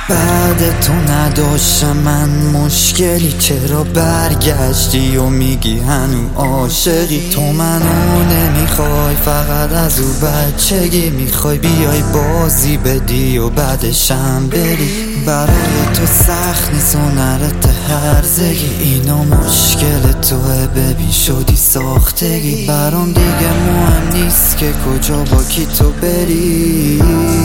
بعد تو نداشتم من مشکلی، چرا برگشتی و میگی هنو عاشقی؟ تو منو نمیخوای، فقط از او بچگی میخوای بیای بازی بدی و بعدشم بری. برای تو سخت نیست هنرت هرزگی، اینا مشکل توه، ببین شدی ساختگی. برام دیگه مهم نیست که کجا با کی تو بری.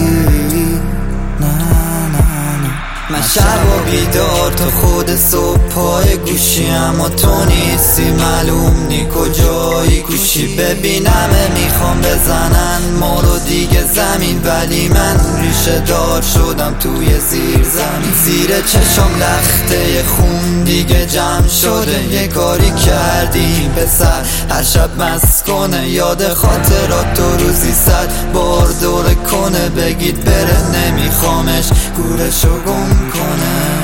من شب و بیدار تو خود صبح پای گوشی، اما تو نیستی، معلوم نی کجایی گوشی. ببینمه میخوام بزنن ما رو دیگه زمین، ولی من ریشه دار شدم توی زیر زمین. زیر چشم لخته خون دیگه جمع شده، یه کاری کردیم پسر هر شب مست کنه. یاد خاطرات تو روزی 100 بار دوره کنه، بگید بره نمیخوامش گورشو گم کنه.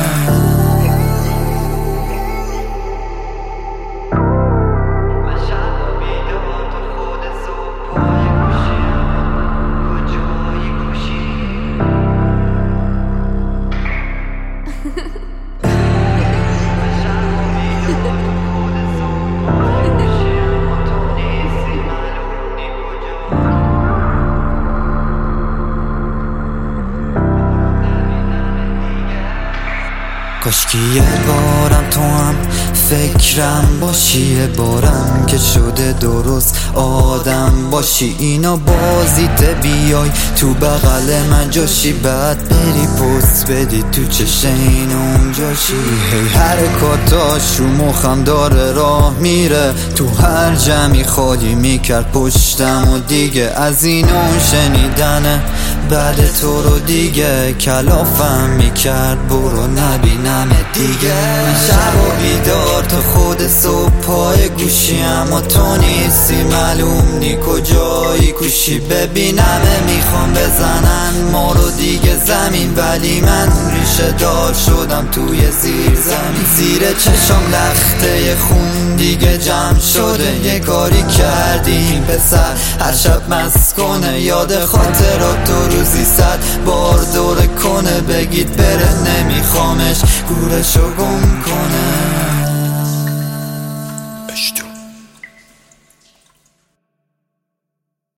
کاشکی یه بارم تو هم فکرم باشی، یه بارم که شده درست آدم باشی. اینا بازیته بیای تو بغل من جاشی، بعد بری پست بدی تو چشم این اونجاشی. هی حرکاتاش رو مخم داره راه میره، تو هر جمعی خالی میکرد پشتم و دیگه از این اون شنیدنه بعد تو رو دیگه کلافم میکرد برو نبینم دیگه. من شب و بیدار تو خود صبح پای گوشی، اما تو نیستی، معلوم نی کجایی گوشی. ببینمه میخوام بزنن ما رو دیگه زمین، ولی من ریشه دار شدم توی زیر زمین. زیر چشم لخته خون دیگه جمع شده، یه کاری کردیم پسر هر شب مست کنه. یاد خاطرات تو روزی 100 بار دوره کنه، بگید بره نمیخوامش گورشو گم کنه.